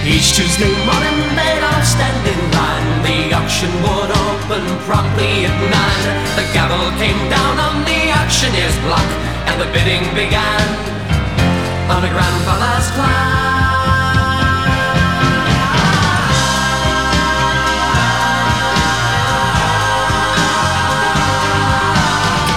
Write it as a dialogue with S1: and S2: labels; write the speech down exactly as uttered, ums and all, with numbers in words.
S1: Each Tuesday morning they'd all stand in line. The auction would open promptly at nine. The gavel came down on the auctioneer's block, and the bidding began on a grandfather's clock.